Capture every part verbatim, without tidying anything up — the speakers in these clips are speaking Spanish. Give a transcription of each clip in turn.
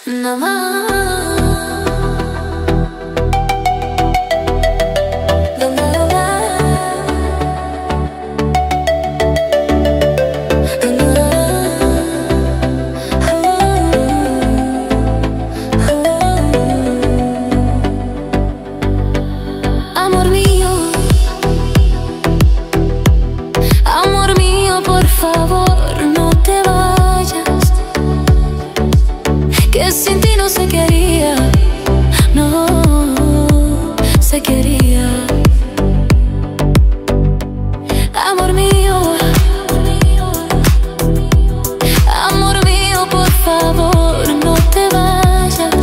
nada más. Amor mío, amor mío, por favor, no te vayas, que sin ti no se quería, no se quería. Amor mío, amor mío, por favor, no te vayas,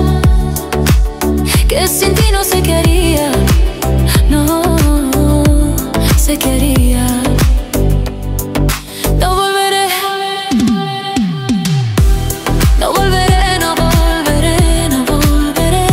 que sin ti no se quería, no se quería. No volveré, no volveré, no volveré, no volveré.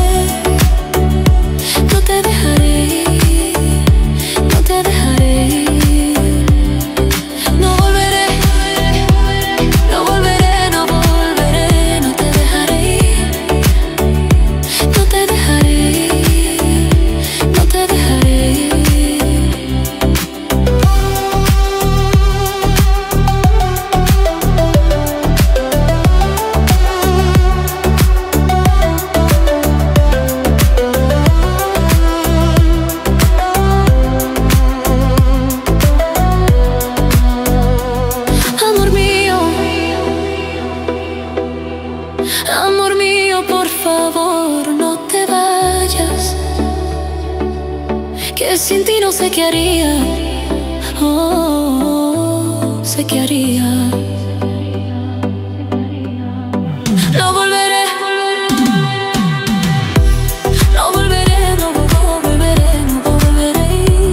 No te dejaré ir, no te dejaré ir. No volveré, no volveré, no volveré. No te dejaré ir, no te dejaré ir, no te dejaré ir. Amor mío, amor mío, por favor, no te vayas, que sin ti no sé qué haría, oh, sé qué haría. No volveré, no volveré, no volveré, no volveré.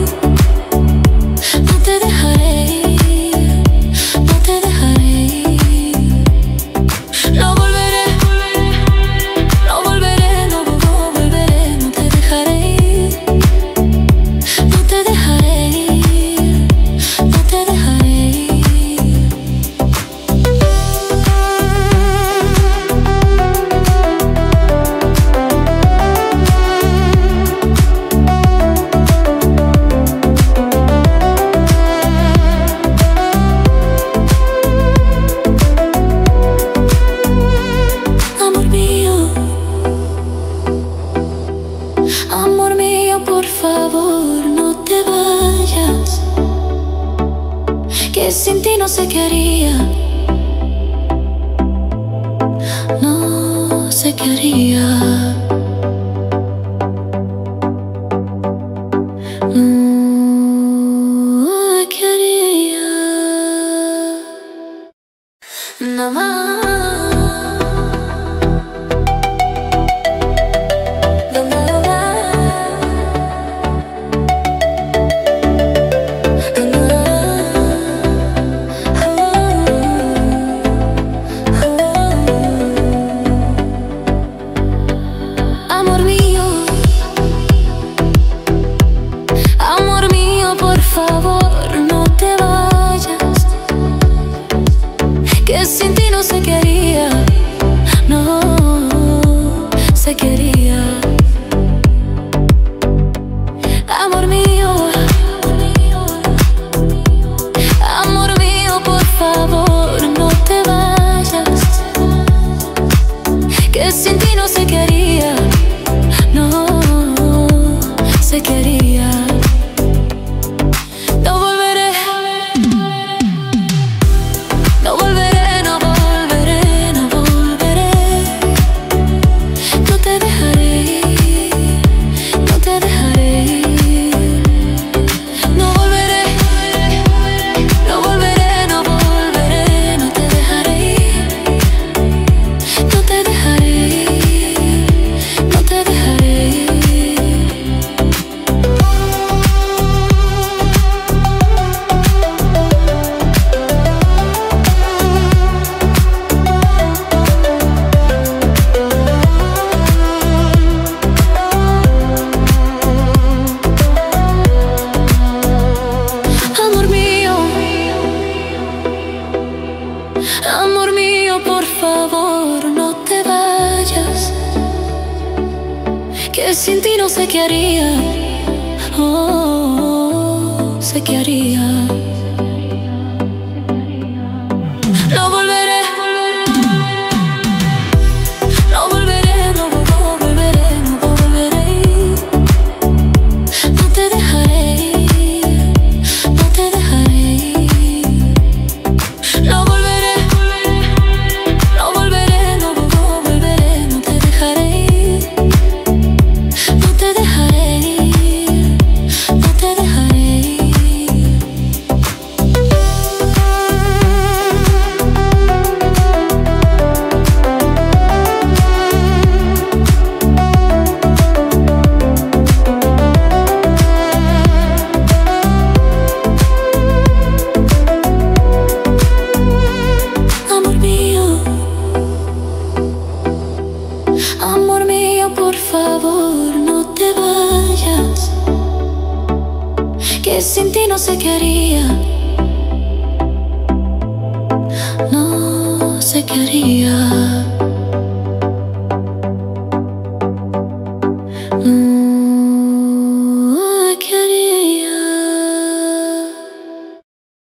No te dejaré ir, no te dejaré ir. No volveré, no volveré, no volveré. No te dejaré ir, no te dejaré ir, no te dejaré ir. Amor mío, amor mío, por favor, no te vayas, que sin ti no sé qué haría, no sé qué haría. No quería nada más. Amor mío, amor mío, por favor, no te vayas, que sin ti no se quería, no se quería. Amor mío, amor mío, por favor, no te vayas, que sin ti no se quería, no se quería. No volveré, no volveré, no volveré, no volveré. No te dejaré ir, no te dejaré ir. No volveré, no volveré, no volveré. No te dejaré ir, no te dejaré ir. que sin ti no sé qué haría. Oh, sé qué haría. No volveré, no volveré, no volveré, no volveré. No te dejaré ir, no te dejaré ir. No volveré, no volveré, no volveré, no te dejaré ir. No te dejaré ir, no te dejaré ir. Amor mío, amor mío, por favor, no te vayas, que sin ti no sé qué haría. No sé qué haría. Mm.